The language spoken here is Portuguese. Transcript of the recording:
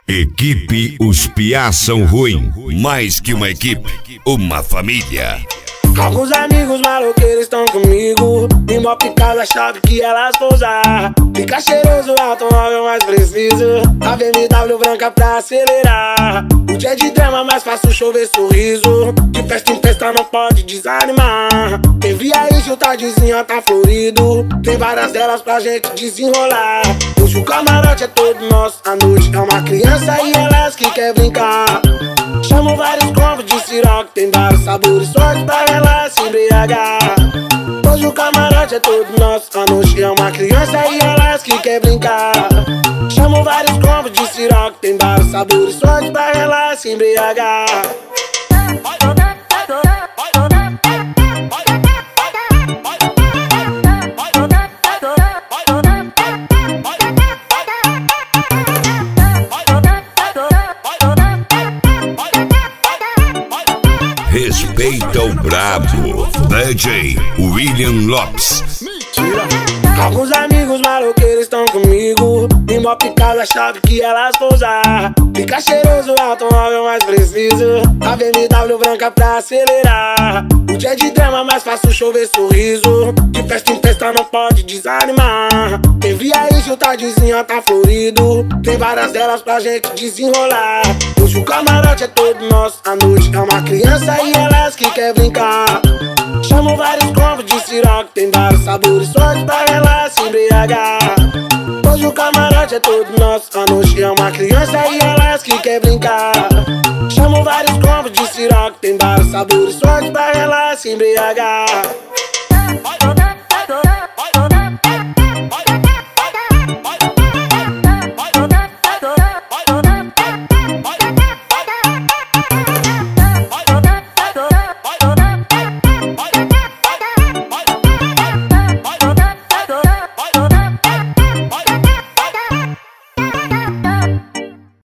Equipe Os Piá São Ruim. Mais que uma equipe, uma família. Alguns amigos maloqueiros estão comigo. E mó picada a chave que elas vão usar. Fica cheiroso o automóvel mais preciso. A BMW branca pra acelerar. O dia de drama mais faço chover sorriso. De festa em festa não pode desanimar. Quem via aí o tardezinho tá florido. Tem várias delas pra gente desenrolar. Hoje o camarote é todo nosso. A noite é uma criança e elas que quer brincar. Chamo vários combos de siroque. Tem vários sabores, sorte pra ela se embriagar. Hoje o camarote é todo nosso. A noite é uma criança e elas que quer brincar. Chamo vários combos de siroque. Tem vários sabores, sorte pra ela se embriagar. Respeita o brabo, DJ William Lopes. Alguns amigos maloqueiros estão comigo. E mó picada a chave que elas vão usar. Fica cheiroso o automóvel mais preciso. A BMW branca pra acelerar. O dia de drama mais faço chover sorriso. De festa em festa não pode desanimar. Quem via aí o tardezinho tá florido. Tem várias delas pra gente desenrolar. Hoje o camarote é todo nosso. A noite é uma criança e elas que quer brincar. Chamo vários combos de siroque. Tem vários sabores, sorte pra ela se embriagar. Hoje o camarote é todo nosso. A noite é uma criança e elas que quer brincar. Chamo vários combos de siroque. Tem vários sabores, sorte pra ela se embriagar.